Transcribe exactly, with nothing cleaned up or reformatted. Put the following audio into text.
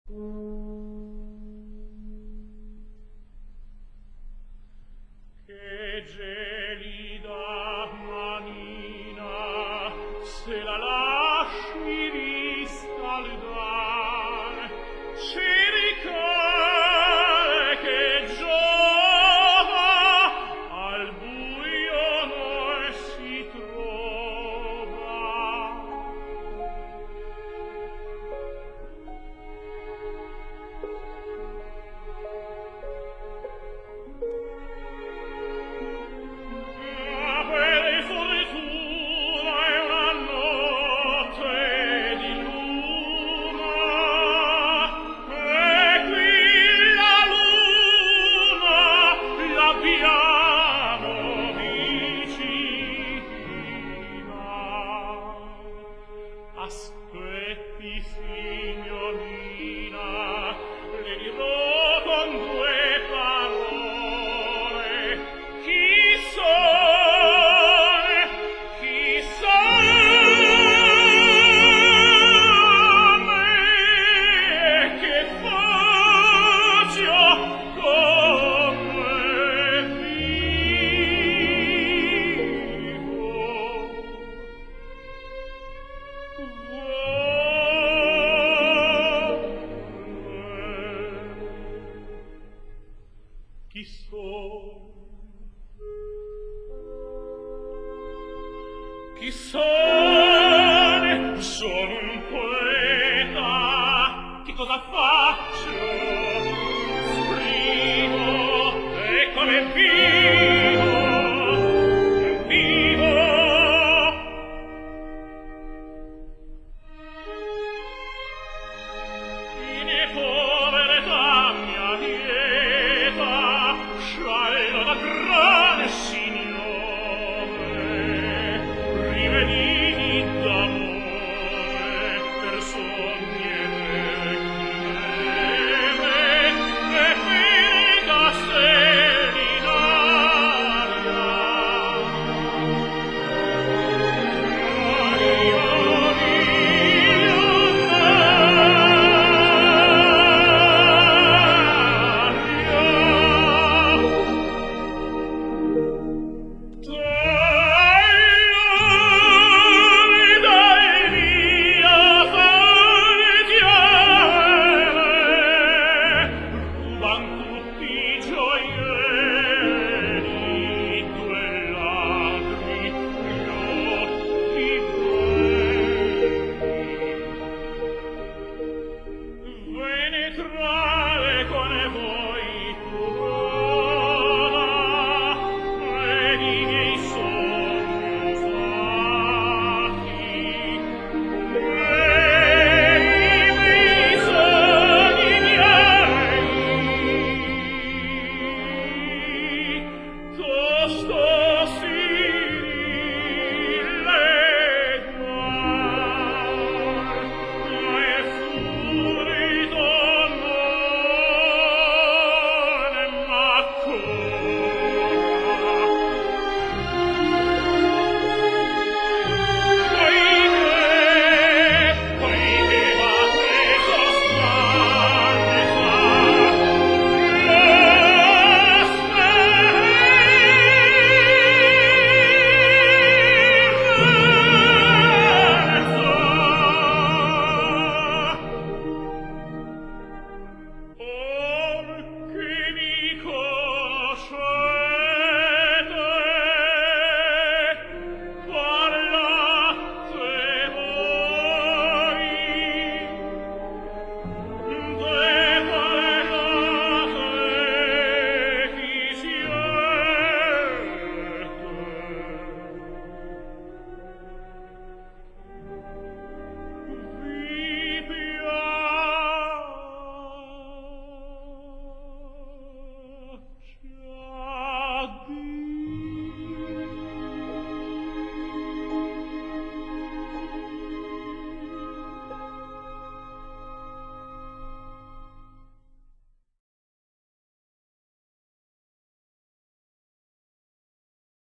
Che gelida manina, se la lasci riscaldar, ci ricade che giova al buio non si trova. Ma per fortuna è una notte di luna, e qui la luna l'abbiamo vicina. Aspetti, signorina, le dirò con due parole chi son, chi son e che faccio, come vivo. Chi son? Chi son? Sono un poeta. Che cosa faccio? Scrivo. E come vivo? Vivo. In povertà mia dieta, sciallo da gran signore, riveniti d'amore per sogni e vecchie, e per castelli in aria. Io Ve ne tra